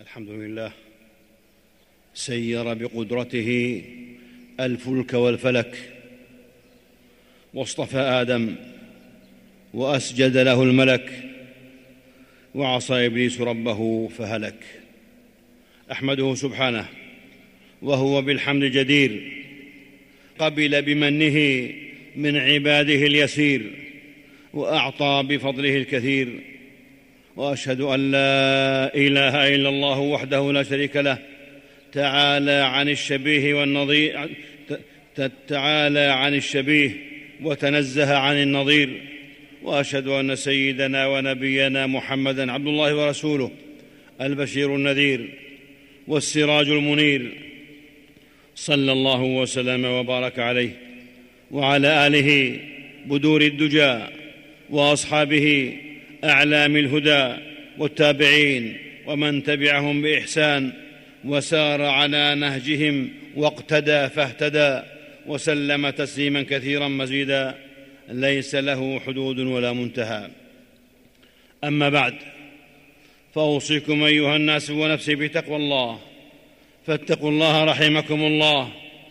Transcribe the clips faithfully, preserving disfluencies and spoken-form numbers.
الحمد لله سير بقدرته الفلك والفلك، واصطفى آدم وأسجد له الملك، وعصى إبليس ربه فهلك. أحمده سبحانه وهو بالحمد جدير، قبل بمنه من عباده اليسير، وأعطى بفضله الكثير. وأشهد أن لا إله إلا الله وحده لا شريك له، تعالى عن الشبيه والنظير تعالى عن الشبيه وتنزه عن النظير. وأشهد أن سيدنا ونبينا محمدًا عبد الله ورسوله، البشير النذير والسراج المنير، صلى الله وسلم وبارك عليه وعلى آله بدور الدجى، وأصحابه أعلام الهدى، والتابعين ومن تبعهم بإحسان وسار على نهجهم واقتدى فاهتدى، وسلم تسليما كثيرا مزيدا ليس له حدود ولا منتهى. أما بعد، فأوصيكم أيها الناس ونفسي بتقوى الله، فاتقوا الله رحمكم الله،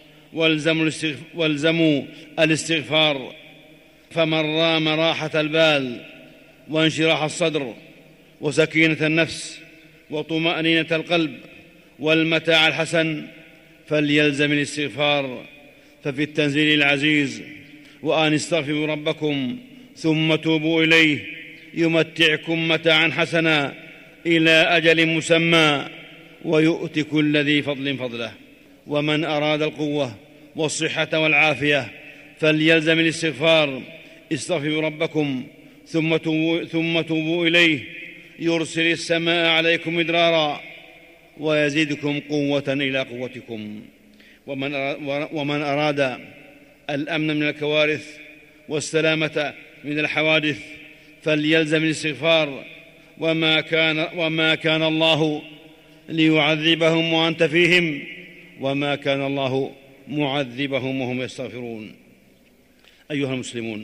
والزموا الاستغفار، فمن رام راحة البال وانشراح الصدر وسكينة النفس وطمأنينة القلب والمتاع الحسن فليلزم الاستغفار. ففي التنزيل العزيز: وأن استغفروا ربكم ثم توبوا إليه يمتعكم متاعا حسنا إلى أجل مسمى ويؤت كل ذي فضل فضله. ومن أراد القوة والصحة والعافية فليلزم الاستغفار. استغفروا ربكم ثم توبوا, ثم توبوا إليه يرسل السماء عليكم مدرارا ويزيدكم قوة إلى قوتكم. ومن ومن أراد الأمن من الكوارث والسلامة من الحوادث فليلزم الاستغفار. وما كان, وما كان الله ليعذبهم وأنت فيهم، وما كان الله معذبهم وهم يستغفرون. أيها المسلمون،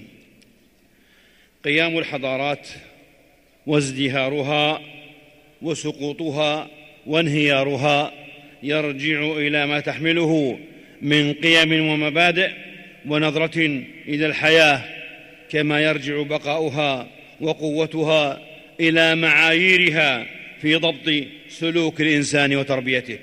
قيام الحضارات وازدهارها وسقوطها وانهيارها يرجع إلى ما تحمله من قيم ومبادئ ونظرة إلى الحياة، كما يرجع بقاؤها وقوتها إلى معاييرها في ضبط سلوك الإنسان وتربيته.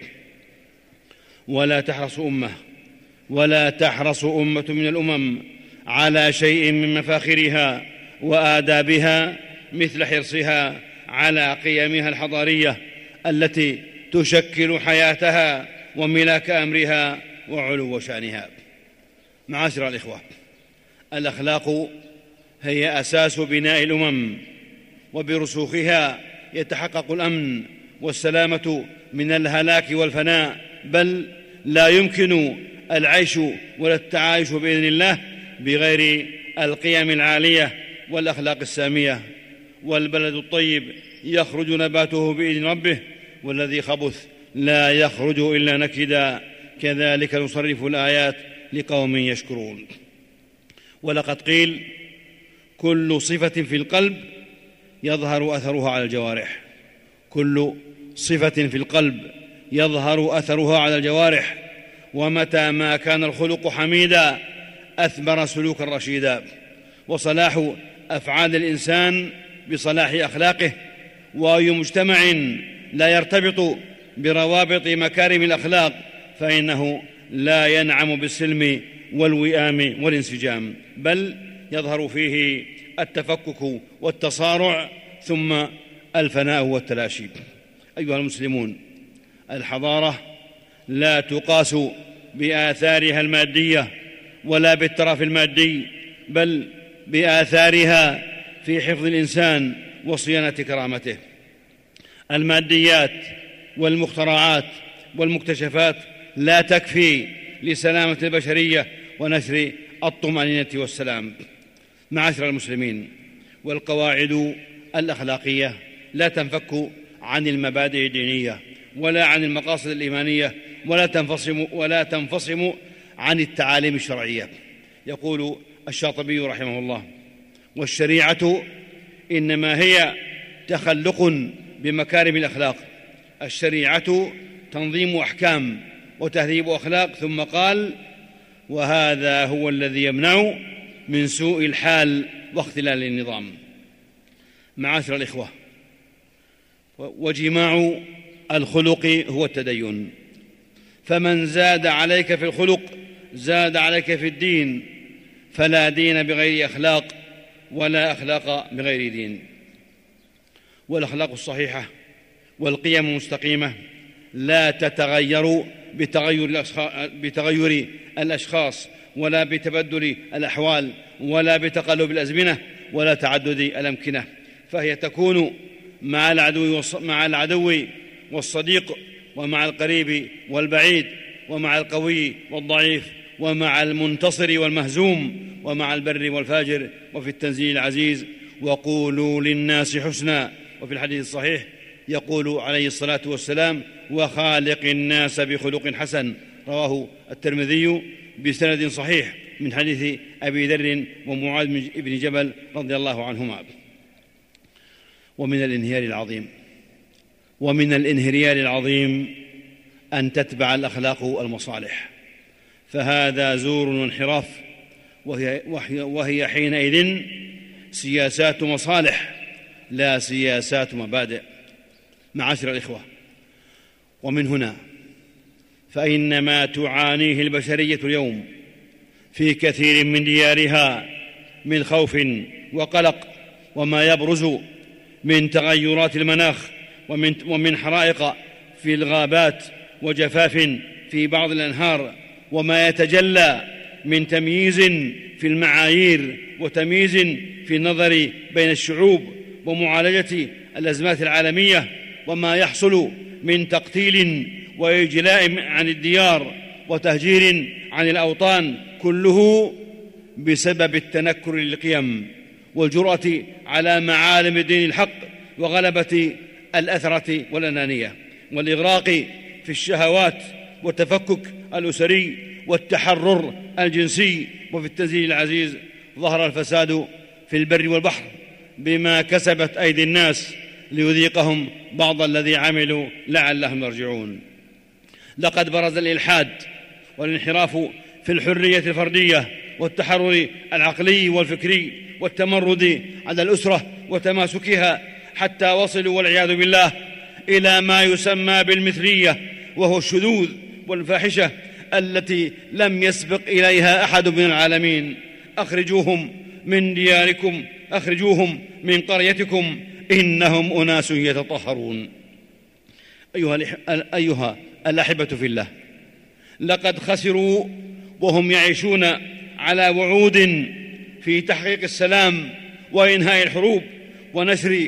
ولا تحرص أمة ولا تحرص أمة من الأمم على شيء من مفاخرها وآدابها مثل حرصها على قيمها الحضارية التي تشكل حياتها وملاك أمرها وعلو شأنها. معاشر الإخوة، الأخلاق هي أساس بناء الأمم، وبرسوخها يتحقق الأمن والسلامة من الهلاك والفناء، بل لا يمكن العيش ولا التعايش بإذن الله بغير القيم العالية والأخلاق السامية. والبلد الطيب يخرج نباته بإذن ربه، والذي خبث لا يخرج إلا نكدا، كذلك نصرف الآيات لقوم يشكرون. ولقد قيل: كل صفة في القلب يظهر أثرها على الجوارح. كل صفة في القلب يظهر أثرها على الجوارح، ومتى ما كان الخلق حميدا أثمر سلوكا رشيدا. وصلاح أفعال الإنسان بصلاح أخلاقه، وأي مجتمع لا يرتبط بروابط مكارم الأخلاق فإنه لا ينعم بالسلم والوئام والانسجام، بل يظهر فيه التفكك والتصارع ثم الفناء والتلاشي. أيها المسلمون، الحضارة لا تقاس بآثارها المادية ولا بالترف المادي، بل بآثارها في حفظ الإنسان وصيانة كرامته. الماديات والمخترعات والمكتشفات لا تكفي لسلامة البشرية ونشر الطمأنينة والسلام. معاشر المسلمين، والقواعد الأخلاقية لا تنفك عن المبادئ الدينية ولا عن المقاصد الإيمانية، ولا تنفصم, ولا تنفصم عن التعاليم الشرعية. يقول الشاطبي رحمه الله: والشريعة إنما هي تخلق بمكارم الأخلاق الشريعة تنظيم أحكام وتهذيب أخلاق، ثم قال: وهذا هو الذي يمنع من سوء الحال واختلال النظام. معاشر الإخوة، وجماع الخلق هو التدين، فمن زاد عليك في الخلق زاد عليك في الدين، فلا دين بغير أخلاق ولا أخلاق بغير دين. والأخلاق الصحيحة والقيم المستقيمة لا تتغير بتغير بتغير الأشخاص ولا بتبدل الأحوال ولا بتقلب الأزمنة ولا تعدد الأمكنة، فهي تكون مع العدو مع العدو والصديق، ومع القريب والبعيد، ومع القوي والضعيف، ومع المنتصر والمهزوم، ومع البر والفاجر. وفي التنزيل العزيز: وقولوا للناس حسنا. وفي الحديث الصحيح يقول عليه الصلاة والسلام: وخالق الناس بخلق حسن. رواه الترمذي بسند صحيح من حديث أبي ذر ومعاذ بن جبل رضي الله عنهما. ومن الانهيار العظيم ومن الانهيار العظيم أن تتبع الأخلاق المصالح، فهذا زور وانحراف، وهي, وهي, وهي حينئذ سياسات مصالح لا سياسات مبادئ. معاشر الإخوة، ومن هنا فإن ما تعانيه البشرية اليوم في كثير من ديارها من خوف وقلق، وما يبرز من تغيرات المناخ ومن, ومن حرائق في الغابات وجفاف في بعض الأنهار، وما يتجلى من تمييز في المعايير وتمييز في النظر بين الشعوب ومعالجة الأزمات العالمية، وما يحصل من تقتيل وإجلاء عن الديار وتهجير عن الأوطان، كله بسبب التنكر للقيم والجرأة على معالم الدين الحق وغلبة الأثرة والأنانية والإغراق في الشهوات والتفكك الأسري والتحرر الجنسي. وفي التنزيل العزيز: ظهر الفساد في البر والبحر بما كسبت أيدي الناس ليذيقهم بعض الذي عملوا لعلهم يرجعون. لقد برز الإلحاد والانحراف في الحرية الفردية والتحرر العقلي والفكري والتمرد على الأسرة وتماسكها، حتى وصلوا والعياذ بالله إلى ما يسمى بالمثلية، وهو الشذوذ والفاحشة التي لم يسبق إليها أحد من العالمين. أخرجوهم من دياركم، أخرجوهم من قريتكم، إنهم أناس يتطهرون. أيها, أيها الأحبة في الله، لقد خسروا وهم يعيشون على وعود في تحقيق السلام وإنهاء الحروب ونشر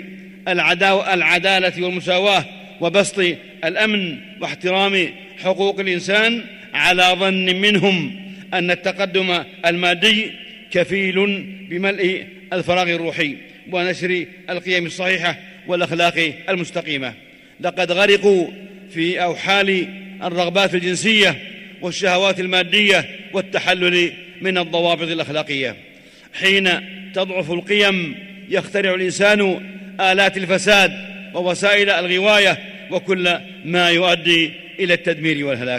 العدالة والمساواة وبسط الأمن واحترام حقوق الإنسان، على ظن منهم أن التقدم المادي كفيل بملء الفراغ الروحي ونشر القيم الصحيحة والأخلاق المستقيمة. لقد غرقوا في أوحال الرغبات الجنسية والشهوات المادية والتحلل من الضوابط الأخلاقية. حين تضعف القيم يخترع الإنسان آلات الفساد ووسائل الغواية وكل ما يؤدي إلى التدمير والهلاك.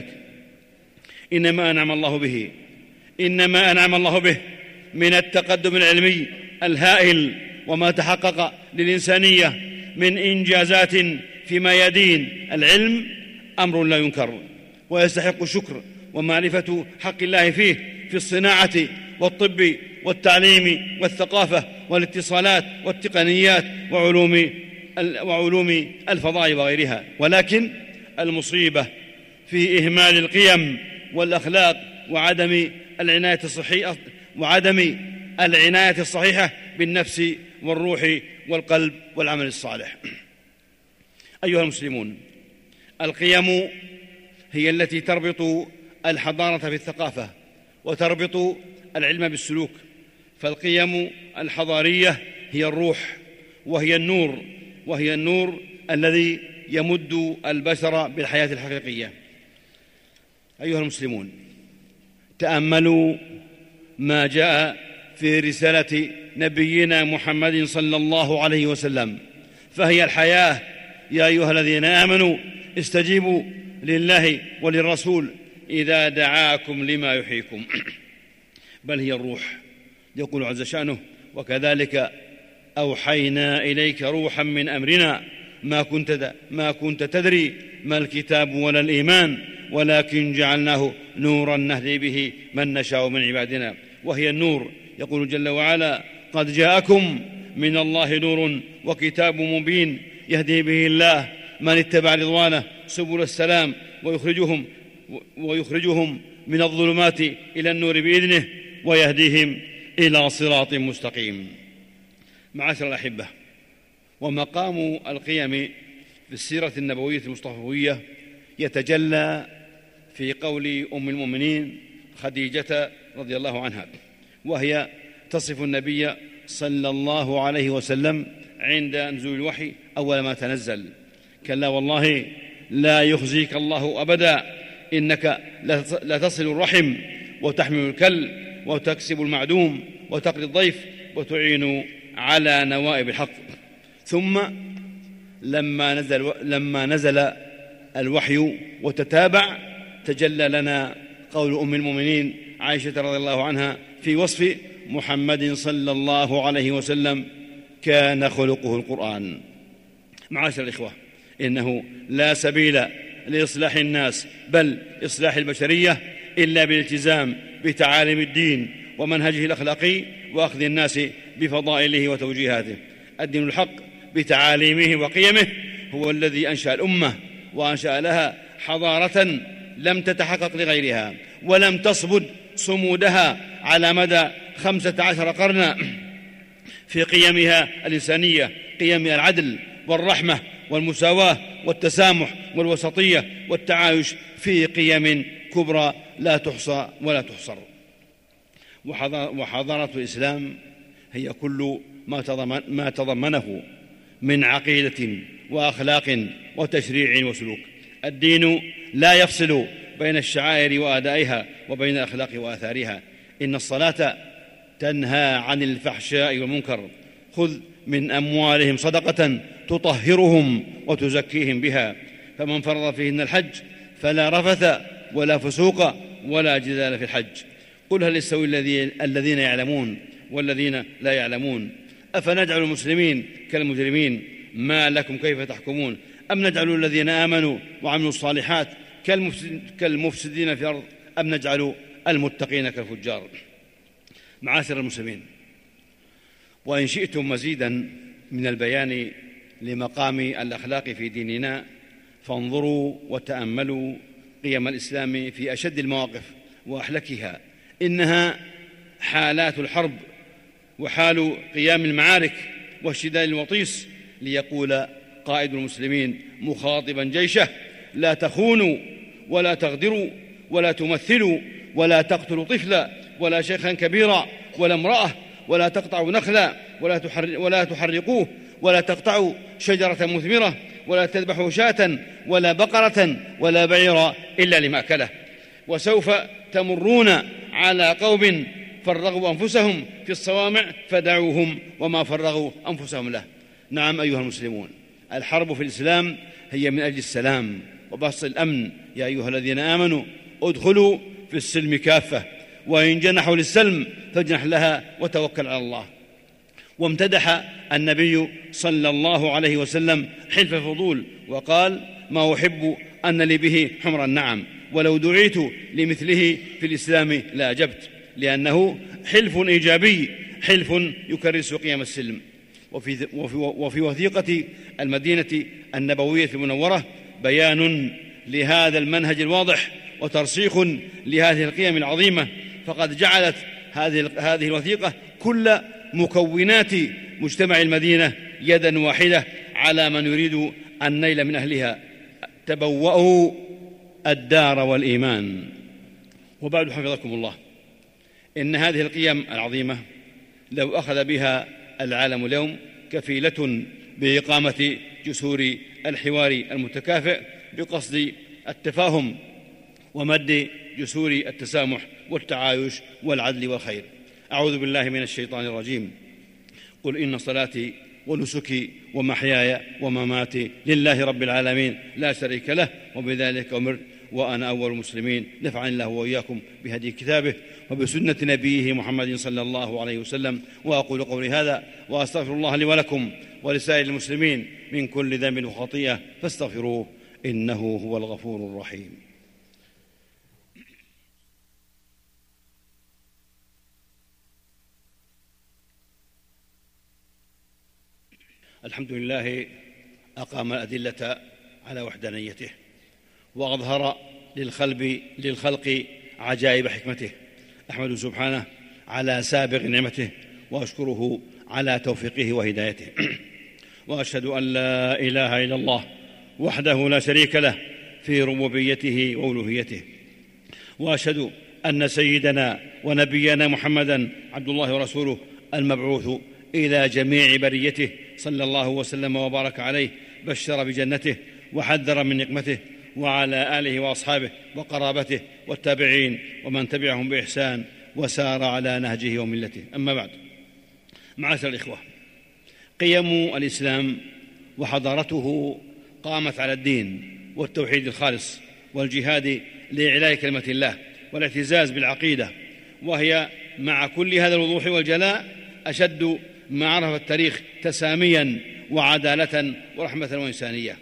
إنما أنعم الله به إنما أنعم الله به من التقدم العلمي الهائل، وما تحقق للإنسانية من إنجازات في ميادين العلم أمر لا ينكر ويستحق الشكر ومعرفة حق الله فيه في الصناعة والطب والتعليم والثقافة والاتصالات والتقنيات وعلوم وعلوم الفضاء وغيرها. ولكن المصيبة في إهمال القيم والأخلاق وعدم العناية الصحيحة وعدم العناية الصحيحة بالنفس والروح والقلب والعمل الصالح. أيها المسلمون، القيم هي التي تربط الحضارة في الثقافة وتربط العلم بالسلوك، فالقيم الحضارية هي الروح وهي النور وهي النور الذي يمد البشر بالحياة الحقيقية. أيها المسلمون، تأملوا ما جاء في رسالة نبينا محمد صلى الله عليه وسلم، فهي الحياة. يا أيها الذين آمنوا استجيبوا لله وللرسول إذا دعاكم لما يحييكم، بل هي الروح. يقول عز شأنه: وكذلك أوحينا إليك روحا من أمرنا ما كنت ما كنت تدري ما الكتاب ولا الإيمان ولكن جعلناه نورا نهدي به من نشاء من عبادنا. وهي النور. يقول جل وعلا: قد جاءكم من الله نور وكتاب مبين يهدي به الله من اتبع رضوانه سبل السلام ويخرجهم ويخرجهم من الظلمات إلى النور بإذنه ويهديهم إلى صراط مستقيم. معاشر الأحبة، ومقام القيم في السيرة النبوية المصطفوية يتجلى في قول أم المؤمنين خديجة رضي الله عنها، وهي تصف النبي صلى الله عليه وسلم عند نزول الوحي أول ما تنزل: كلا والله لا يخزيك الله أبدا إنك لتصل الرحم وتحمل الكل وتكسب المعدوم وتقري الضيف وتعين على نوائب الحق. ثم لما نزل, لما نزل الوحي وتتابع تجلى لنا قول أم المؤمنين عائشة رضي الله عنها في وصف محمد صلى الله عليه وسلم: كان خلقه القرآن. معاشر الإخوة، إنه لا سبيل لإصلاح الناس بل إصلاح البشرية إلا بالالتزام بتعاليم الدين ومنهجه الأخلاقي وأخذ الناس بفضائله وتوجيهاته. الدين الحق بتعاليمه وقيمه هو الذي أنشأ الأمة وأنشأ لها حضارة لم تتحقق لغيرها ولم تصبد صمودها على مدى خمسة عشر قرنا في قيمها الإنسانية، قيم العدل والرحمة والمساواة والتسامح والوسطية والتعايش، في قيم كبرى لا تحصى ولا تحصر. وحضارة الإسلام هي كل ما تضمنه من عقيدة وأخلاق وتشريع وسلوك. الدين لا يفصل بين الشعائر وأدائها وبين الأخلاق وآثارها. إن الصلاة تنهى عن الفحشاء والمنكر. خذ من أموالهم صدقة تطهرهم وتزكيهم بها. فمن فرض فيهن الحج فلا رفث ولا فسوق ولا جدال في الحج. قل هل يستوي الذين يعلمون والذين لا يعلمون؟ أفنجعل المسلمين كالمجرمين؟ ما لكم كيف تحكمون؟ أم نجعل الذين آمنوا وعملوا الصالحات كالمفسدين في الأرض أم نجعل المتقين كالفجار؟ معاشر المسلمين، وإن شئتم مزيدا من البيان لمقام الأخلاق في ديننا فانظروا وتأملوا قيم الإسلام في أشد المواقف وأحلكها. إنها حالات الحرب وحال قيام المعارك والشدال الوطيس، ليقول قائد المسلمين مخاطبا جيشه: لا تخونوا ولا تغدروا ولا تمثلوا ولا تقتلوا طفلا ولا شيخا كبيرا ولا امرأة ولا تقطعوا نخلا ولا, تحر ولا تحرقوه ولا تقطعوا شجرة مثمرة ولا تذبحوا شاة ولا بقرة ولا بعيرا إلا لمأكله. وسوف تمرون على قوم فرغوا أنفسهم في الصوامع فدعوهم وما فرغوا أنفسهم له. نعم أيها المسلمون، الحرب في الإسلام هي من أجل السلام وبسط الأمن. يا أيها الذين آمنوا ادخلوا في السلم كافة، وإن جنحوا للسلم فاجنح لها وتوكل على الله. وامتدح النبي صلى الله عليه وسلم حلف الفضول وقال: ما أحب أن لي به حمر النعم، ولو دعيت لمثله في الإسلام لأجبت، لأنه حلف إيجابي، حلف يكرس قيم السلم. وفي, وفي, وفي وثيقة المدينة النبوية المنورة بيان لهذا المنهج الواضح وترسيخ لهذه القيم العظيمة، فقد جعلت هذه هذه الوثيقة كل مكونات مجتمع المدينة يدا واحدة على من يريد النيل من أهلها: تبوأوا الدار والإيمان. وبعد، حفظكم الله، إن هذه القيم العظيمة لو أخذ بها العالم اليوم كفيلة بإقامة جسور الحوار المتكافئ بقصد التفاهم ومد جسور التسامح والتعايش والعدل والخير. أعوذ بالله من الشيطان الرجيم. قل إن صلاتي ونسكي ومحياي ومماتي لله رب العالمين لا شريك له، وبذلك أمرت وأنا أول المسلمين. نفعني الله وإياكم بهدي كتابه وبسنة نبيه محمد صلى الله عليه وسلم. وأقول قولي هذا وأستغفر الله لي ولكم ولسائر المسلمين من كل ذنب وخطيئة فاستغفروه إنه هو الغفور الرحيم. الحمد لله أقام الأدلة على وحدانيته وأظهر للخلق, للخلق عجائب حكمته. أحمد سبحانه على سابغ نعمته وأشكره على توفيقه وهدايته. وأشهد أن لا إله إلا الله وحده لا شريك له في ربوبيته وألوهيته. وأشهد أن سيدنا ونبينا محمدًا عبد الله ورسوله المبعوث إلى جميع بريته صلى الله وسلم وبارك عليه، بشر بجنته وحذر من نقمته، وعلى آله وأصحابه وقرابته والتابعين ومن تبعهم بإحسان وسار على نهجه وملته. أما بعد، معاشر الإخوة، قيم الإسلام وحضارته قامت على الدين والتوحيد الخالص والجهاد لإعلاء كلمة الله والاعتزاز بالعقيدة، وهي مع كل هذا الوضوح والجلاء أشد ما عرف التاريخ تساميا وعدالة ورحمة وإنسانية.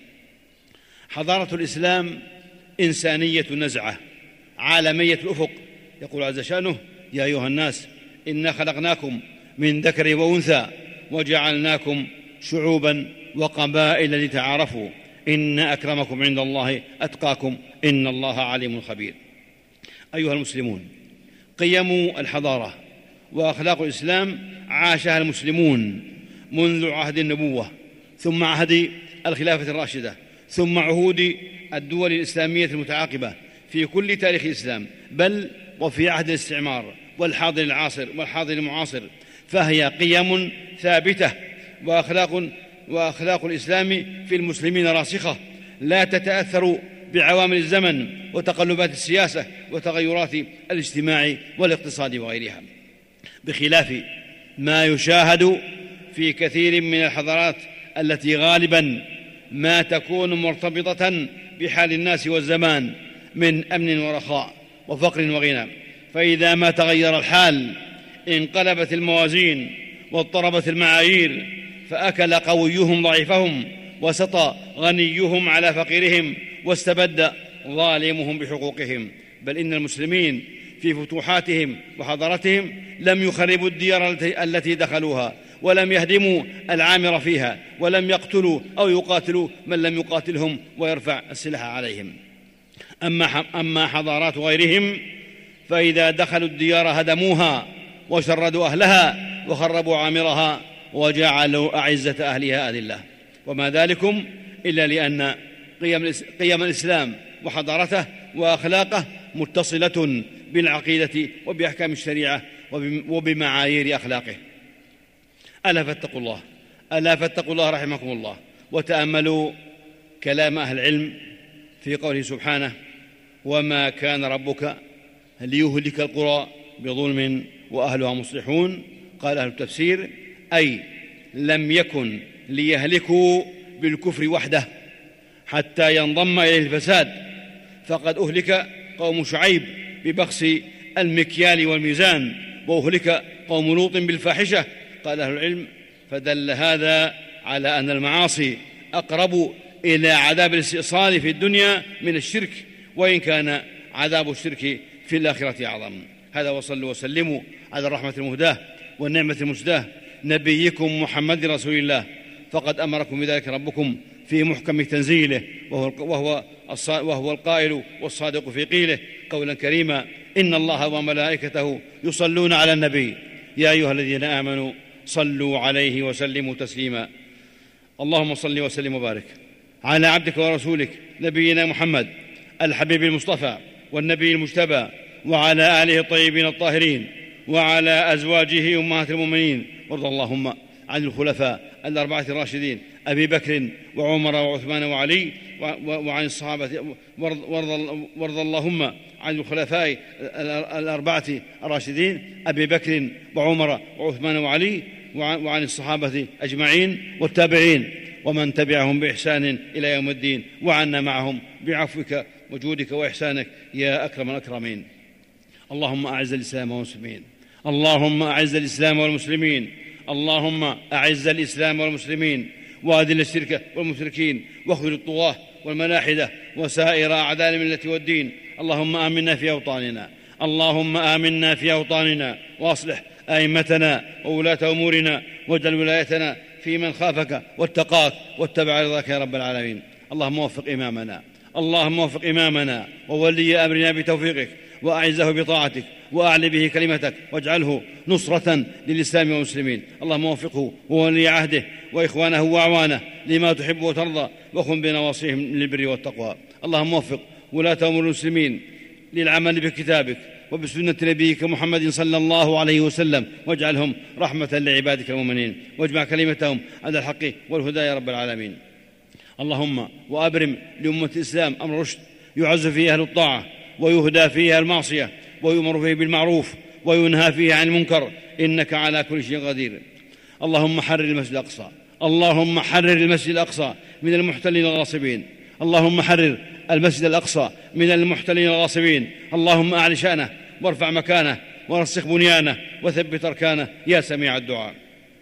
حضارة الإسلام إنسانية نزعة عالمية الأفق. يقول عز شأنه: يا أيها الناس إنا خلقناكم من ذكر وأنثى وجعلناكم شعوبا وقبائل لتعارفوا إن أكرمكم عند الله أتقاكم إن الله عليم خبير. أيها المسلمون، قيم الحضارة وأخلاق الإسلام عاشها المسلمون منذ عهد النبوة، ثم عهد الخلافة الراشدة، ثم عهود الدول الإسلامية المتعاقبة في كل تاريخ الإسلام، بل وفي عهد الاستعمار والحاضر العاصر والحاضر المعاصر، فهي قيم ثابتة وأخلاق وأخلاق الإسلام في المسلمين راسخة لا تتأثر بعوامل الزمن وتقلبات السياسة وتغيرات الاجتماع والاقتصاد وغيرها، بخلاف ما يشاهد في كثير من الحضارات التي غالبا ما تكون مرتبطة بحال الناس والزمان من أمن ورخاء وفقر وغنى، فإذا ما تغير الحال انقلبت الموازين واضطربت المعايير، فأكل قويهم ضعيفهم وسطى غنيهم على فقيرهم واستبد ظالمهم بحقوقهم. بل إن المسلمين في فتوحاتهم وحضارتهم لم يخربوا الديار التي دخلوها، ولم يهدموا العامر فيها، ولم يقتلوا أو يقاتلوا من لم يقاتلهم ويرفع السلاح عليهم. أما أما حضارات غيرهم فإذا دخلوا الديار هدموها وشردوا أهلها وخربوا عامرها وجعلوا أعزة أهلها أذلة، وما ذلكم إلا لأن قيم الإسلام وحضارته وأخلاقه متصلة بالعقيدة وبأحكام الشريعة وبمعايير أخلاقه. ألا فاتقوا الله ألا فاتقوا الله رحمكم الله، وتأملوا كلام أهل العلم في قوله سبحانه: وما كان ربك ليهلك القرى بظلم وأهلها مصلحون. قال أهل التفسير: أي لم يكن ليهلكوا بالكفر وحده حتى ينضم إليه الفساد، فقد أهلك قوم شعيب ببخس المكيال والميزان، وأهلك قوم لوط بالفاحشة. قال أهل العلم: فدل هذا على أن المعاصي أقرب إلى عذاب الاستئصال في الدنيا من الشرك، وإن كان عذاب الشرك في الآخرة أعظم. هذا، وصلوا وسلموا على الرحمة المهداة والنعمة المسداة نبيكم محمد رسول الله، فقد أمركم بذلك ربكم في محكم تنزيله، وهو, وهو القائل والصادق في قيله قولا كريما: إن الله وملائكته يصلون على النبي يا أيها الذين آمنوا صلوا عليه وسلموا تسليما. اللهم صل وسلم وبارك على عبدك ورسولك نبينا محمد الحبيب المصطفى والنبي المجتبى، وعلى آله الطيبين الطاهرين، وعلى أزواجه أمهات المؤمنين. وارض اللهم عن الخلفاء الأربعة الراشدين أبي بكر وعمر وعثمان وعلي وعن الصحابة. وارض اللهم عن الخلفاء الأربعة الراشدين أبي بكر وعمر وعثمان وعلي وعن الصحابة أجمعين والتابعين ومن تبعهم بإحسان إلى يوم الدين، وعنا معهم بعفوك وجودك وإحسانك يا أكرم الأكرمين. اللهم أعز الإسلام والمسلمين، اللهم أعز الإسلام والمسلمين، اللهم أعز الإسلام والمسلمين، وأذل الشرك والمشركين، واخذل الطغاة والملاحدة وسائر أعداء الملة والدين. اللهم آمنا في أوطاننا، اللهم آمنا في أوطاننا، وأصلح أئمتنا وولاة أمورنا، واجعل ولايتنا في من خافك واتقاك واتبع رضاك يا رب العالمين. اللهم وفق إمامنا، اللهم وفق إمامنا وولي أمرنا بتوفيقك، وأعزه بطاعتك، وأعل به كلمتك، واجعله نصرة للإسلام والمسلمين. اللهم وفقه وولي عهده وإخوانه وأعوانه لما تحب وترضى، وخن بنواصيهم للبر والتقوى. اللهم وفق ولاة أمور المسلمين للعمل بكتابك وبسنة نبيك محمد صلى الله عليه وسلم، واجعلهم رحمة لعبادك المؤمنين، واجمع كلمتهم على الحق والهدى يا رب العالمين. اللهم وأبرم لأمة الإسلام أمر رشد يعز فيه أهل الطاعة، ويهدى فيه المعصية، ويؤمر فيه بالمعروف، وينهى فيه عن المنكر، إنك على كل شيء قدير. اللهم حرر المسجد الأقصى، اللهم حرر المسجد الأقصى من المحتلين الغاصبين، اللهم حرر المسجد الأقصى من المحتلين الغاصبين. اللهم أعل شأنه وارفع مكانه ورسخ بنيانه وثبت أركانه يا سميع الدعاء.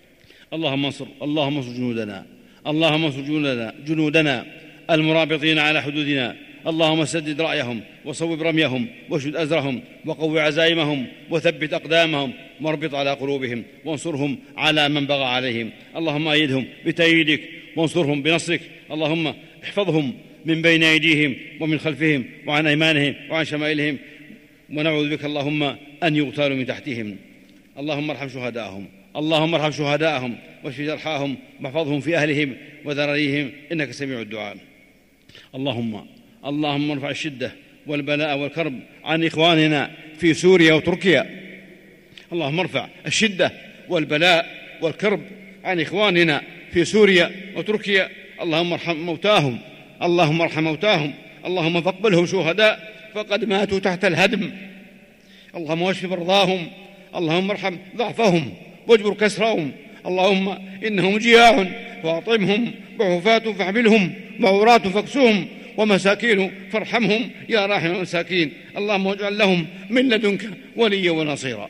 اللهم انصر اللهم انصر جنودنا، اللهم انصر جنودنا, جنودنا المرابطين على حدودنا. اللهم سدد رأيهم وصوب رميهم واشد أزرهم وقو عزائمهم وثبت أقدامهم واربط على قلوبهم وانصرهم على من بغى عليهم. اللهم أيدهم بتأييدك وانصرهم بنصرك. اللهم احفظهم من بين أيديهم ومن خلفهم وعن أيمانهم وعن شمائلهم، ونعوذ بك اللهم أن يغتالوا من تحتهم. اللهم ارحم شهداءهم، اللهم ارحم شهداءهم واشف جرحاهم واحفظهم في أهلهم وذراريهم، إنك سميع الدعاء. اللهم اللهم ارفع الشدة والبلاء والكرب عن إخواننا في سوريا وتركيا. اللهم ارفع الشدة والبلاء والكرب عن إخواننا في سوريا وتركيا. اللهم ارحم موتاهم، اللهم ارحم موتاهم، اللهم فاقبلهم شهداء فقد ماتوا تحت الهدم. اللهم واشف مرضاهم، اللهم ارحم ضعفهم واجبر كسرهم. اللهم إنهم جياع فاطعمهم، وعفاة فاحملهم، وعراة فاكسوهم، ومساكين فارحمهم يا راحم المساكين. اللهم اجعل لهم من لدنك وليا ونصيرا.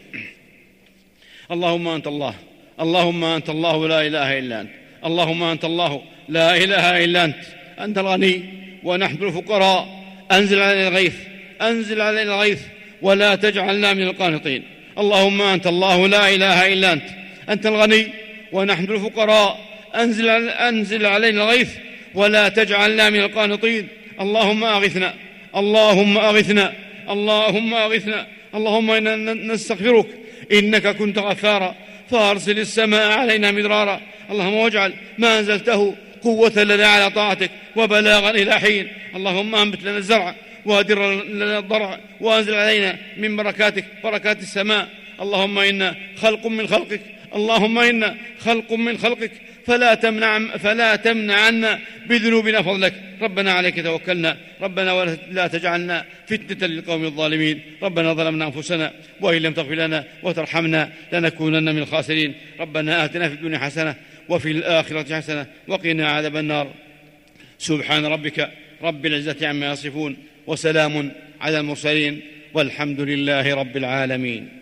اللهم أنت الله، اللهم أنت الله لا إله إلا أنت، اللهم أنت الله لا إله إلا أنت، أنت الغني ونحن الفقراء. أنزل علينا الغيث، أنزل علينا الغيث ولا تجعلنا من القانطين. اللهم أنت الله لا إله إلا أنت، أنت الغني ونحن الفقراء. أنزل, أنزل علينا الغيث ولا تجعلنا من القانطين. اللهم أغثنا، اللهم أغثنا، اللهم أغثنا. اللهم إنا نستغفرك إنك كنت غفارا فأرسل السماء علينا مدرارا. اللهم واجعل ما أنزلته قوة لنا على طاعتك وبلاغا إلى حين. اللهم أنبت لنا الزرع وأدر لنا الضرع وأنزل علينا من بركاتك بركات السماء. اللهم إنا خلق من خلقك، اللهم إنا خلق من خلقك فلا تمنع, فلا تمنع عنا بذنوبنا فضلك. ربنا عليك توكلنا، ربنا ولا تجعلنا فتنة للقوم الظالمين. ربنا ظلمنا أنفسنا وإن لم تغفر لنا وترحمنا لنكونن من الخاسرين. ربنا آتنا في الدنيا حسنة وفي الآخرة حسنة وقنا عذاب النار. سبحان ربك رب العزة عما يصفون، وسلام على المرسلين، والحمد لله رب العالمين.